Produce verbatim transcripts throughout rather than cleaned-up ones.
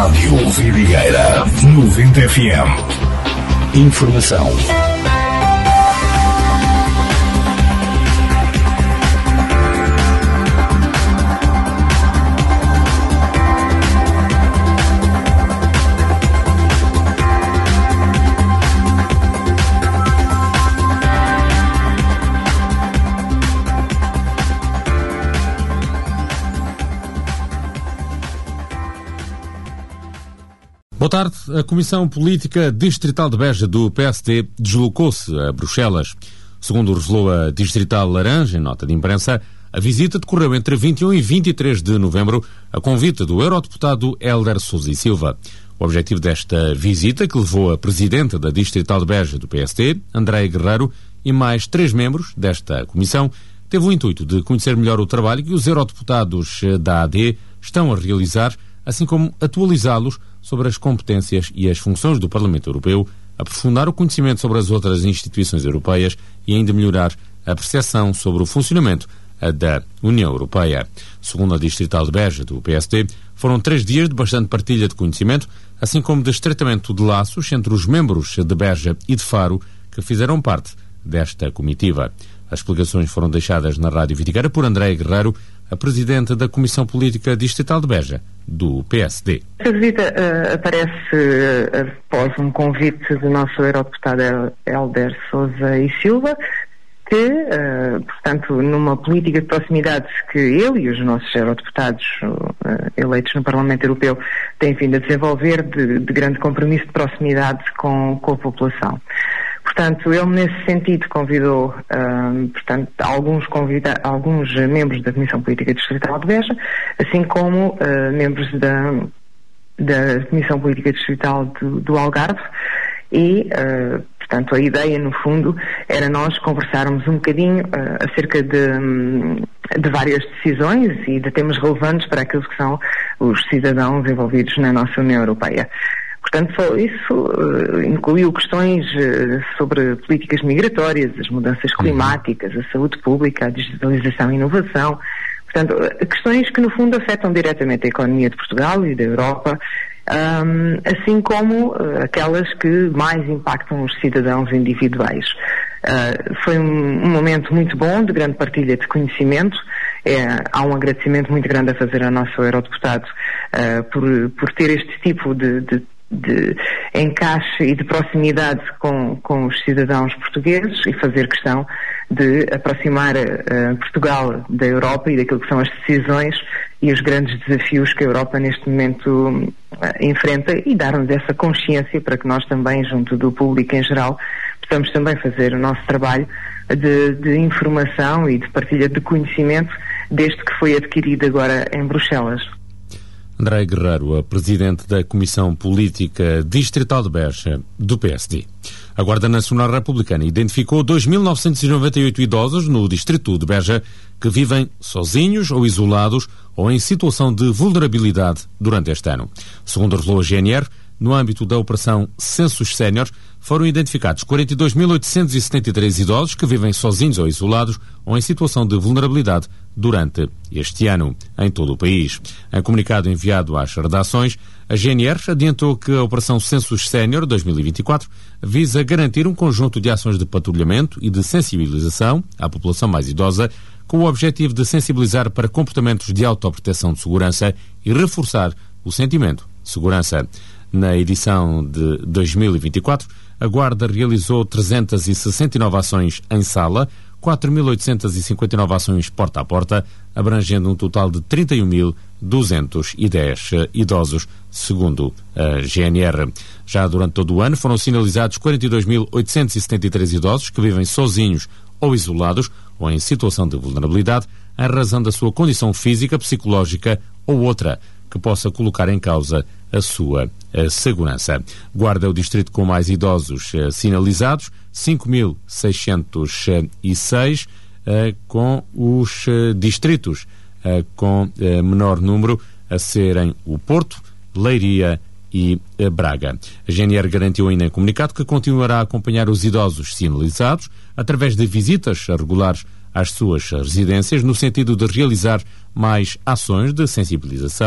Rádio Vidigueira noventa F M. Informação. Boa tarde. A Comissão Política Distrital de Beja do P S D deslocou-se a Bruxelas. Segundo revelou a Distrital Laranja, em nota de imprensa, a visita decorreu entre vinte e um e vinte e três de novembro, a convite do eurodeputado Hélder Sousa e Silva. O objetivo desta visita, que levou a presidente da Distrital de Beja do P S D, Andréia Guerreiro, e mais três membros desta comissão, teve o intuito de conhecer melhor o trabalho que os eurodeputados da A D estão a realizar, assim como atualizá-los sobre as competências e as funções do Parlamento Europeu, aprofundar o conhecimento sobre as outras instituições europeias e ainda melhorar a percepção sobre o funcionamento da União Europeia. Segundo a Distrital de Beja do P S D, foram três dias de bastante partilha de conhecimento, assim como de estreitamento de laços entre os membros de Beja e de Faro que fizeram parte desta comitiva. As explicações foram deixadas na Rádio Vidigueira por Andréia Guerreiro, a presidente da Comissão Política Distrital de Beja, do P S D. Esta visita uh, aparece uh, após um convite do nosso eurodeputado Hélder Sousa e Silva, que, uh, portanto, numa política de proximidade que ele e os nossos eurodeputados uh, eleitos no Parlamento Europeu têm vindo a desenvolver, de, de grande compromisso de proximidade com, com a população. Portanto, ele nesse sentido convidou uh, portanto, alguns, convida alguns membros da Comissão Política Distrital de Beja, assim como uh, membros da, da Comissão Política Distrital do, do Algarve e, uh, portanto, a ideia no fundo era nós conversarmos um bocadinho uh, acerca de, de várias decisões e de temas relevantes para aqueles que são os cidadãos envolvidos na nossa União Europeia. Portanto, isso uh, incluiu questões uh, sobre políticas migratórias, as mudanças climáticas, a saúde pública, a digitalização e inovação. Portanto, uh, questões que, no fundo, afetam diretamente a economia de Portugal e da Europa, um, assim como uh, aquelas que mais impactam os cidadãos individuais. Uh, foi um, um momento muito bom, de grande partilha de conhecimento. É, há um agradecimento muito grande a fazer ao nosso eurodeputado uh, por, por ter este tipo de, de de encaixe e de proximidade com, com os cidadãos portugueses e fazer questão de aproximar uh, Portugal da Europa e daquilo que são as decisões e os grandes desafios que a Europa neste momento uh, enfrenta e dar-nos essa consciência para que nós também, junto do público em geral, possamos também fazer o nosso trabalho de, de informação e de partilha de conhecimento desde que foi adquirido agora em Bruxelas. Andréia Guerreiro, a presidente da Comissão Política Distrital de Beja, do P S D. A Guarda Nacional Republicana identificou dois mil novecentos e noventa e oito idosos no distrito de Beja que vivem sozinhos ou isolados ou em situação de vulnerabilidade durante este ano. Segundo revelou a G N R, no âmbito da Operação Census Sénior, foram identificados quarenta e dois mil oitocentos e setenta e três idosos que vivem sozinhos ou isolados ou em situação de vulnerabilidade durante este ano, em todo o país. Em comunicado enviado às redações, a G N R adiantou que a Operação Census Sénior dois mil e vinte e quatro visa garantir um conjunto de ações de patrulhamento e de sensibilização à população mais idosa, com o objetivo de sensibilizar para comportamentos de autoproteção de segurança e reforçar o sentimento de segurança. Na edição de dois mil e vinte e quatro, a Guarda realizou trezentas e sessenta e nove ações em sala, quatro mil oitocentas e cinquenta e nove ações porta a porta, abrangendo um total de trinta e um mil duzentos e dez idosos, segundo a G N R. Já durante todo o ano foram sinalizados quarenta e dois mil oitocentos e setenta e três idosos que vivem sozinhos ou isolados ou em situação de vulnerabilidade em razão da sua condição física, psicológica ou outra que possa colocar em causa a sua a segurança. Guarda o distrito com mais idosos uh, sinalizados, cinco mil seiscentos e seis, uh, com os uh, distritos uh, com uh, menor número a serem o Porto, Leiria e uh, Braga. A G N R garantiu ainda em comunicado que continuará a acompanhar os idosos sinalizados através de visitas regulares às suas residências, no sentido de realizar mais ações de sensibilização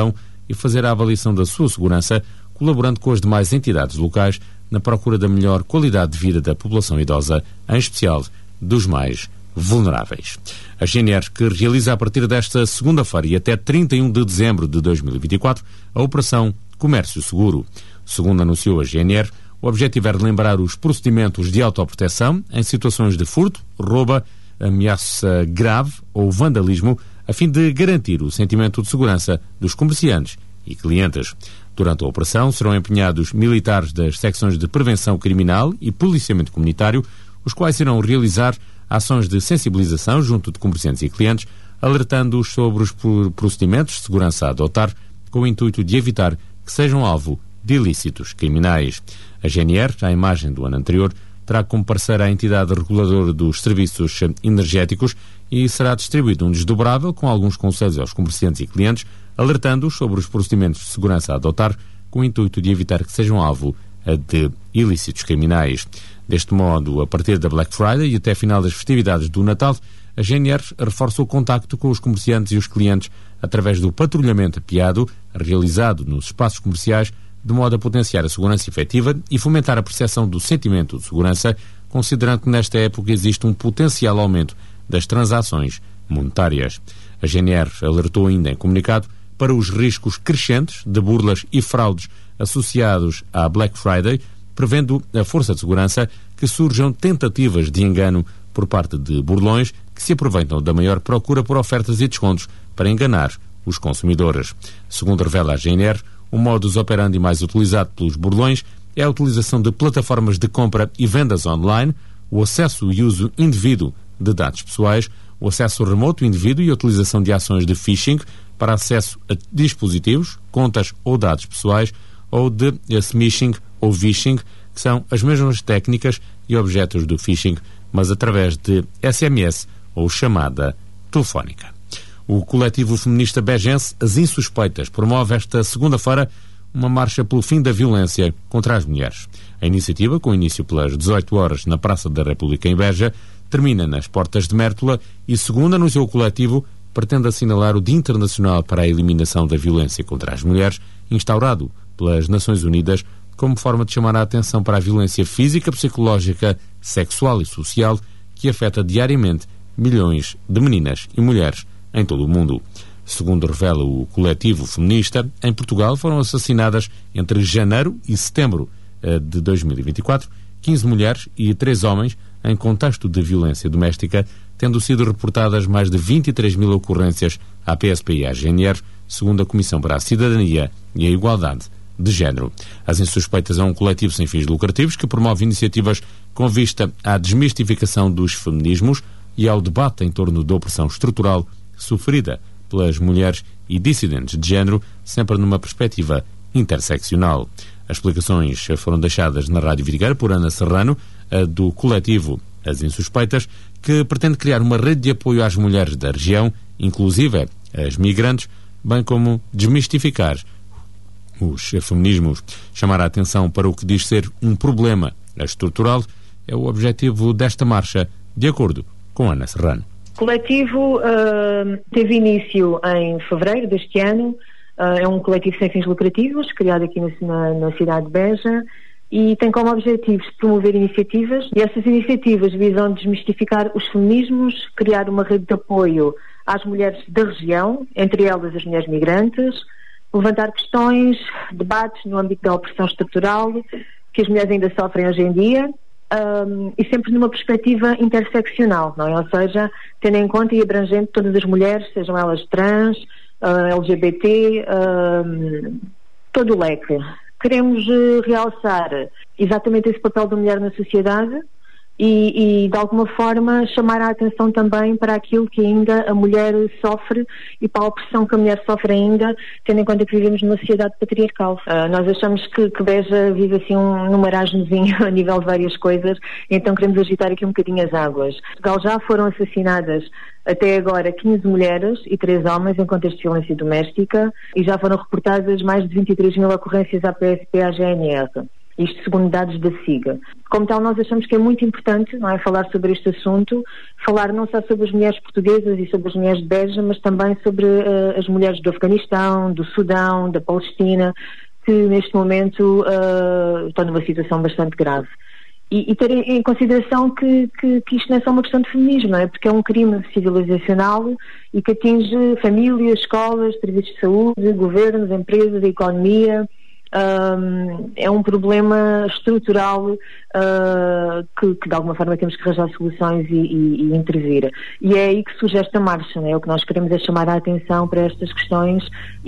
e fazer a avaliação da sua segurança, colaborando com as demais entidades locais na procura da melhor qualidade de vida da população idosa, em especial dos mais vulneráveis. A G N R, que realiza a partir desta segunda-feira e até trinta e um de dezembro de dois mil e vinte e quatro a Operação Comércio Seguro. Segundo anunciou a G N R, o objetivo é relembrar os procedimentos de autoproteção em situações de furto, roubo, ameaça grave ou vandalismo, a fim de garantir o sentimento de segurança dos comerciantes e clientes. Durante a operação serão empenhados militares das secções de prevenção criminal e policiamento comunitário, os quais irão realizar ações de sensibilização junto de comerciantes e clientes, alertando-os sobre os procedimentos de segurança a adotar, com o intuito de evitar que sejam alvo de ilícitos criminais. A G N R, à imagem do ano anterior, terá como parceira a entidade reguladora dos serviços energéticos e será distribuído um desdobrável com alguns conselhos aos comerciantes e clientes, alertando-os sobre os procedimentos de segurança a adotar, com o intuito de evitar que sejam alvo de ilícitos criminais. Deste modo, a partir da Black Friday e até a final das festividades do Natal, a G N R reforça o contacto com os comerciantes e os clientes através do patrulhamento apiado realizado nos espaços comerciais, de modo a potenciar a segurança efetiva e fomentar a percepção do sentimento de segurança, considerando que nesta época existe um potencial aumento das transações monetárias. A G N R alertou ainda em comunicado para os riscos crescentes de burlas e fraudes associados à Black Friday, prevendo a força de segurança que surjam tentativas de engano por parte de burlões que se aproveitam da maior procura por ofertas e descontos para enganar os consumidores. Segundo revela a G N R, o modus operandi mais utilizado pelos burlões é a utilização de plataformas de compra e vendas online, o acesso e uso indevido de dados pessoais, o acesso remoto indevido e a utilização de ações de phishing para acesso a dispositivos, contas ou dados pessoais, ou de smishing ou vishing, que são as mesmas técnicas e objetos do phishing, mas através de S M S ou chamada telefónica. O coletivo feminista begense As Insuspeitas promove esta segunda-feira uma marcha pelo fim da violência contra as mulheres. A iniciativa, com início pelas dezoito horas na Praça da República em Beja, termina nas Portas de Mértola e, segundo anunciou o coletivo, pretende assinalar o Dia Internacional para a Eliminação da Violência contra as Mulheres, instaurado pelas Nações Unidas, como forma de chamar a atenção para a violência física, psicológica, sexual e social que afeta diariamente milhões de meninas e mulheres em todo o mundo. Segundo revela o coletivo feminista, em Portugal foram assassinadas entre janeiro e setembro de dois mil e vinte e quatro quinze mulheres e três homens em contexto de violência doméstica, tendo sido reportadas mais de vinte e três mil ocorrências à P S P e à G N R, segundo a Comissão para a Cidadania e a Igualdade de Género. As Insuspeitas é um coletivo sem fins lucrativos que promove iniciativas com vista à desmistificação dos feminismos e ao debate em torno da opressão estrutural sofrida pelas mulheres e dissidentes de género, sempre numa perspectiva interseccional. As explicações foram deixadas na Rádio Vidigueira por Ana Serrano, do coletivo As Insuspeitas, que pretende criar uma rede de apoio às mulheres da região, inclusive as migrantes, bem como desmistificar os feminismos. Chamar a atenção para o que diz ser um problema estrutural é o objetivo desta marcha, de acordo com Ana Serrano. O coletivo uh, teve início em fevereiro deste ano. Uh, é um coletivo sem fins lucrativos, criado aqui na, na, na cidade de Beja, e tem como objetivos promover iniciativas, e essas iniciativas visam desmistificar os feminismos, criar uma rede de apoio às mulheres da região, entre elas as mulheres migrantes, levantar questões, debates no âmbito da opressão estrutural que as mulheres ainda sofrem hoje em dia, um, e sempre numa perspectiva interseccional, não é? Ou seja, tendo em conta e abrangendo todas as mulheres, sejam elas trans, uh, L G B T, um, todo o leque. Queremos uh, realçar exatamente esse papel da mulher na sociedade e, e, de alguma forma, chamar a atenção também para aquilo que ainda a mulher sofre e para a opressão que a mulher sofre ainda, tendo em conta que vivemos numa sociedade patriarcal. Uh, nós achamos que, que Beja vive assim um, num marasmozinho a nível de várias coisas, então queremos agitar aqui um bocadinho as águas. Em Portugal já foram assassinadas até agora quinze mulheres e três homens em contexto de violência doméstica e já foram reportadas mais de vinte e três mil ocorrências à P S P e à G N R. isto segundo dados da SIGA. Como tal, nós achamos que é muito importante, não é, falar sobre este assunto, falar não só sobre as mulheres portuguesas e sobre as mulheres de Beja, mas também sobre uh, as mulheres do Afeganistão, do Sudão, da Palestina, que neste momento uh, estão numa situação bastante grave. E, e ter em consideração que, que, que isto não é só uma questão de feminismo, não é? Porque é um crime civilizacional e que atinge famílias, escolas, serviços de saúde, governos, empresas, a economia. Um, é um problema estrutural uh, que, que de alguma forma temos que arranjar soluções e, e, e intervir. E é aí que surge esta marcha, né? O que nós queremos é chamar a atenção para estas questões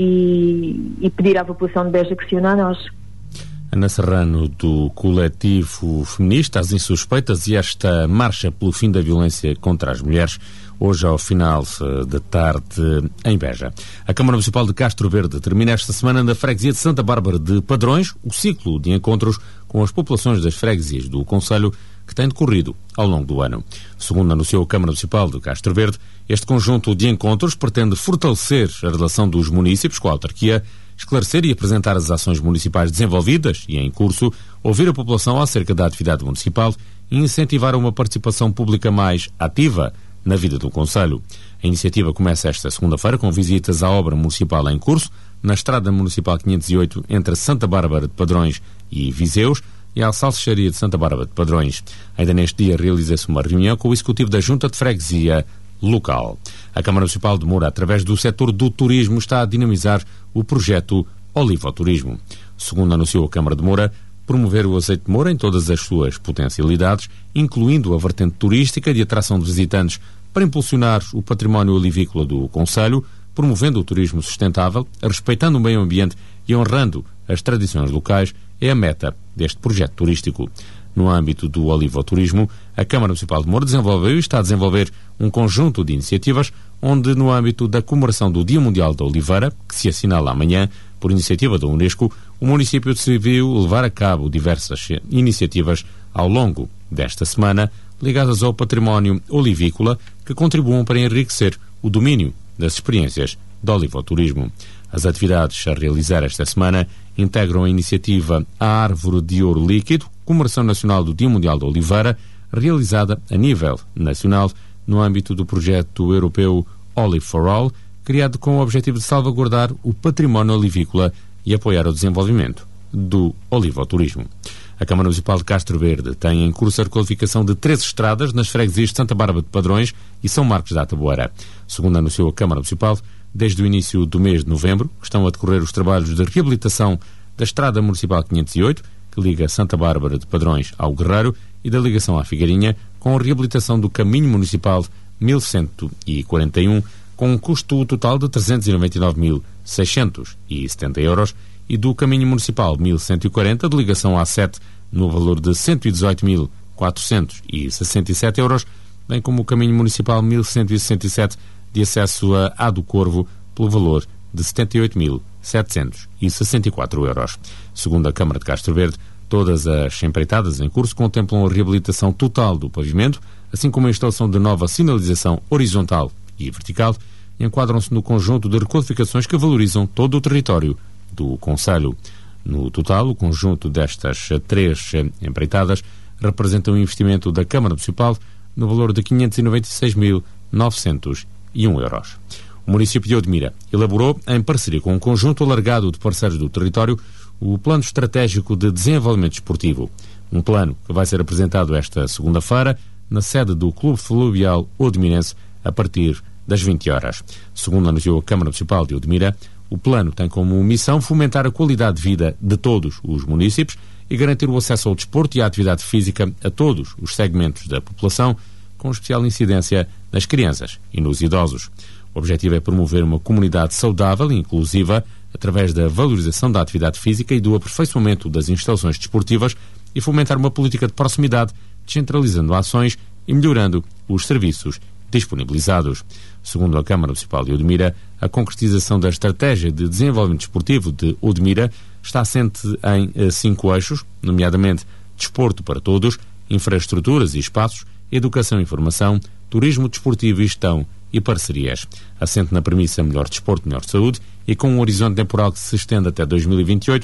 e, e pedir à população de Beja que se una a nós. Ana Serrano, do coletivo feminista As Insuspeitas, e esta marcha pelo fim da violência contra as mulheres, hoje ao final da tarde em Beja. A Câmara Municipal de Castro Verde termina esta semana na freguesia de Santa Bárbara de Padrões o ciclo de encontros com as populações das freguesias do concelho que tem decorrido ao longo do ano. Segundo anunciou a Câmara Municipal de Castro Verde, este conjunto de encontros pretende fortalecer a relação dos municípios com a autarquia, esclarecer e apresentar as ações municipais desenvolvidas e em curso, ouvir a população acerca da atividade municipal e incentivar uma participação pública mais ativa na vida do concelho. A iniciativa começa esta segunda-feira com visitas à obra municipal em curso, na Estrada Municipal quinhentos e oito, entre Santa Bárbara de Padrões e Viseus, e à Salsicharia de Santa Bárbara de Padrões. Ainda neste dia realiza-se uma reunião com o Executivo da Junta de Freguesia local. A Câmara Municipal de Moura, através do setor do turismo, está a dinamizar o projeto Olivoturismo. Segundo anunciou a Câmara de Moura, promover o azeite de Moura em todas as suas potencialidades, incluindo a vertente turística de atração de visitantes para impulsionar o património olivícola do concelho, promovendo o turismo sustentável, respeitando o meio ambiente e honrando as tradições locais, é a meta deste projeto turístico. No âmbito do olivoturismo, a Câmara Municipal de Moura desenvolveu e está a desenvolver um conjunto de iniciativas onde, no âmbito da comemoração do Dia Mundial da Oliveira, que se assinala amanhã, por iniciativa da Unesco, o município decidiu levar a cabo diversas iniciativas ao longo desta semana ligadas ao património olivícola que contribuam para enriquecer o domínio das experiências de olivoturismo. As atividades a realizar esta semana integram a iniciativa A Árvore de Ouro Líquido, comemoração nacional do Dia Mundial da Oliveira, realizada a nível nacional no âmbito do projeto europeu Olive for All, criado com o objetivo de salvaguardar o património olivícola e apoiar o desenvolvimento do olivoturismo. A Câmara Municipal de Castro Verde tem em curso a requalificação de três estradas nas freguesias de Santa Bárbara de Padrões e São Marcos da Ataboeira. Segundo anunciou a Câmara Municipal, desde o início do mês de novembro estão a decorrer os trabalhos de reabilitação da Estrada Municipal quinhentos e oito, que liga Santa Bárbara de Padrões ao Guerreiro, e da ligação à Figueirinha, com a reabilitação do Caminho Municipal mil cento e quarenta e um, com um custo total de trezentos e noventa e nove mil seiscentos e setenta euros, e do Caminho Municipal mil cento e quarenta, de ligação à sete, no valor de cento e dezoito mil quatrocentos e sessenta e sete euros, bem como o Caminho Municipal mil cento e sessenta e sete, de acesso a A do Corvo, pelo valor de setenta e oito mil setecentos e sessenta e quatro euros. Segundo a Câmara de Castro Verde, todas as empreitadas em curso contemplam a reabilitação total do pavimento, assim como a instalação de nova sinalização horizontal e vertical, e enquadram-se no conjunto de requalificações que valorizam todo o território do concelho. No total, o conjunto destas três empreitadas representa um investimento da Câmara Municipal no valor de quinhentos e noventa e seis mil novecentos e um euros. O município de Odmira elaborou, em parceria com um conjunto alargado de parceiros do território, o Plano Estratégico de Desenvolvimento Desportivo. Um plano que vai ser apresentado esta segunda-feira na sede do Clube Fluvial Odmirense a partir das vinte horas. Segundo anunciou a Câmara Municipal de Odmira, o plano tem como missão fomentar a qualidade de vida de todos os municípios e garantir o acesso ao desporto e à atividade física a todos os segmentos da população, com especial incidência nas crianças e nos idosos. O objetivo é promover uma comunidade saudável e inclusiva através da valorização da atividade física e do aperfeiçoamento das instalações desportivas e fomentar uma política de proximidade, descentralizando ações e melhorando os serviços disponibilizados. Segundo a Câmara Municipal de Odmira, a concretização da Estratégia de Desenvolvimento Desportivo de Odmira está assente em cinco eixos, nomeadamente desporto para todos, infraestruturas e espaços, educação e informação, turismo desportivo e gestão e parcerias. Assente na premissa melhor desporto, melhor saúde, e com um horizonte temporal que se estende até dois mil e vinte e oito,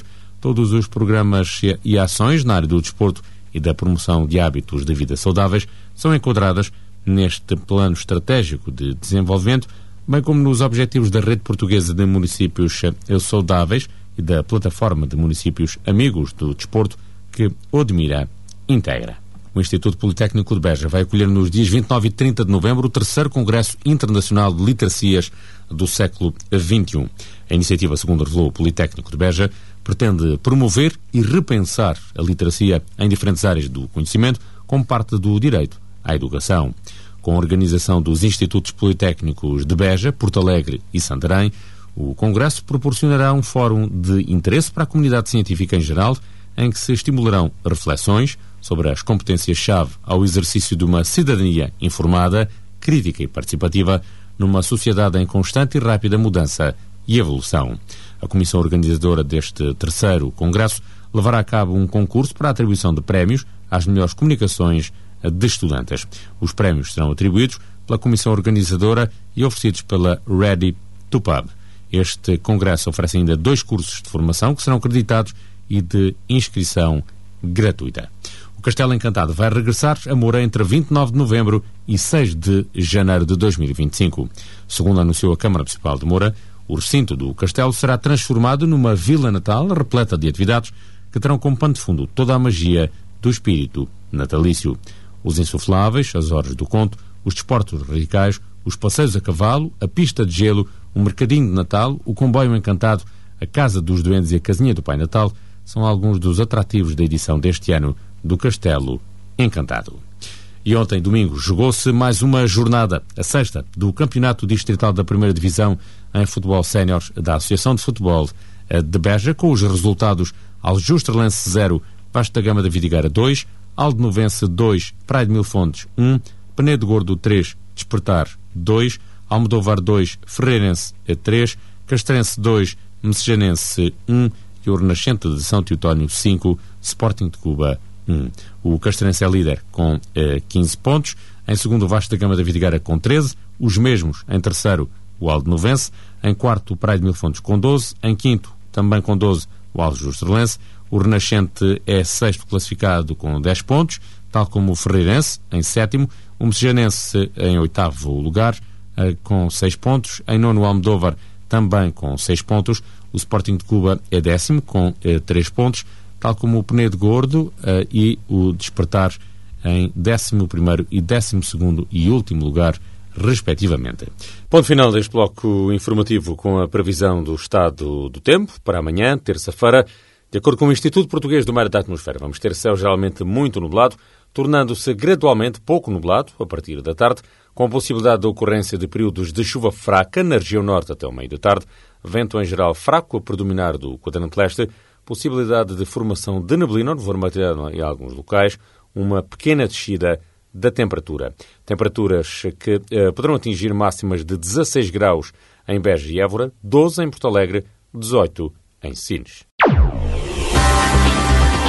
Todos os programas e ações na área do desporto e da promoção de hábitos de vida saudáveis são enquadradas neste plano estratégico de desenvolvimento, bem como nos objetivos da Rede Portuguesa de Municípios Saudáveis e da Plataforma de Municípios Amigos do Desporto, que Odmira integra. O Instituto Politécnico de Beja vai acolher nos dias vinte e nove e trinta de novembro o terceiro Congresso Internacional de Literacias do século vinte e um. A iniciativa, segundo revelou o Politécnico de Beja, pretende promover e repensar a literacia em diferentes áreas do conhecimento como parte do direito à educação. Com a organização dos Institutos Politécnicos de Beja, Porto Alegre e Santarém, o Congresso proporcionará um fórum de interesse para a comunidade científica em geral, em que se estimularão reflexões sobre as competências-chave ao exercício de uma cidadania informada, crítica e participativa numa sociedade em constante e rápida mudança e evolução. A comissão organizadora deste terceiro congresso levará a cabo um concurso para a atribuição de prémios às melhores comunicações de estudantes. Os prémios serão atribuídos pela comissão organizadora e oferecidos pela Ready to Pub. Este congresso oferece ainda dois cursos de formação que serão acreditados e de inscrição gratuita. O Castelo Encantado vai regressar a Moura entre vinte e nove de novembro e seis de janeiro de dois mil e vinte e cinco. Segundo anunciou a Câmara Municipal de Moura, o recinto do Castelo será transformado numa vila natal repleta de atividades que terão como pano de fundo toda a magia do espírito natalício. Os insufláveis, as horas do conto, os desportos radicais, os passeios a cavalo, a pista de gelo, o mercadinho de Natal, o comboio encantado, a Casa dos Duendes e a casinha do Pai Natal são alguns dos atrativos da edição deste ano do Castelo Encantado. E ontem, domingo, jogou-se mais uma jornada, a sexta, do Campeonato Distrital da Primeira Divisão em Futebol Sénior da Associação de Futebol de Beja, com os resultados: Aljustrelense zero, Vasco da Gama da Vidigueira dois, Aldenovense dois, Praia de Mil Fontes um, Penedo Gordo três, Despertar dois, Almodóvar dois, Ferreirense três, Castrense dois, Messejanense um e o Renascente de São Teotónio cinco, Sporting de Cuba um. O Castrense é líder com eh, quinze pontos, em segundo o Vasco da Gama da Vidigueira com treze, os mesmos em terceiro o Aldenovense, em quarto o Praia de Mil Fontes com doze, em quinto também com doze o Aljustrelense, o Renascente é sexto classificado com dez pontos, tal como o Ferreirense em sétimo, o Messejanense em oitavo lugar eh, com seis pontos, em nono o Almodóvar também com seis pontos, o Sporting de Cuba é décimo com eh, três pontos, tal como o Penedo Gordo uh, e o Despertar em décimo primeiro e décimo segundo e último lugar, respectivamente. Ponto final deste bloco informativo com a previsão do estado do tempo para amanhã, terça-feira. De acordo com o Instituto Português do Mar e da Atmosfera, vamos ter céu geralmente muito nublado, tornando-se gradualmente pouco nublado a partir da tarde, com possibilidade de ocorrência de períodos de chuva fraca na região norte até o meio da tarde, vento em geral fraco a predominar do quadrante leste, possibilidade de formação de neblina, nevoeiro matinal em alguns locais, uma pequena descida da temperatura. Temperaturas que eh, poderão atingir máximas de dezasseis graus em Beja e Évora, doze em Porto Alegre, dezoito em Sines.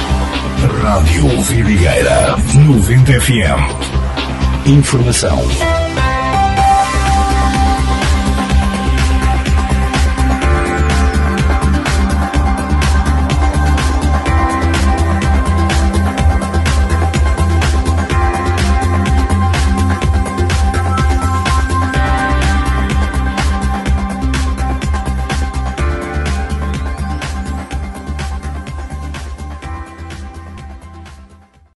Rádio Vidigueira, noventa F M. Informação